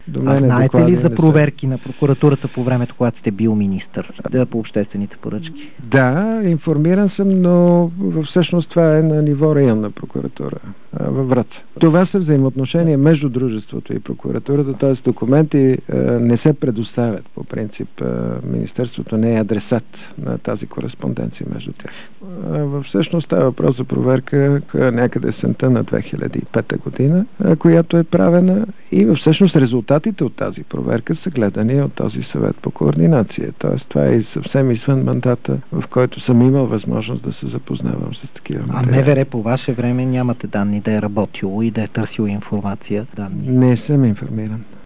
До мен знаете ли за проверки на прокуратурата по времето, когато сте бил министър по обществените поръчки? Да, информиран съм, но всъщност това е на ниво районна прокуратура във Враца. Това са взаимоотношения между дружеството и прокуратурата, т.е. документи не се предоставят. По принцип, Министерството не е адресат на тази кореспонденция между тях. Всъщност става въпрос за проверка някъде сента на 2005 година, която е правена и всъщност резултатите от тази проверка са гледани от този съвет по координация. Т.е. това е съвсем извън мандата, в който съм имал възможност да се запознавам с такива материали. А МВР по ваше време нямате данни да е работило и да е търсило информация? Данни? Не съм информиран.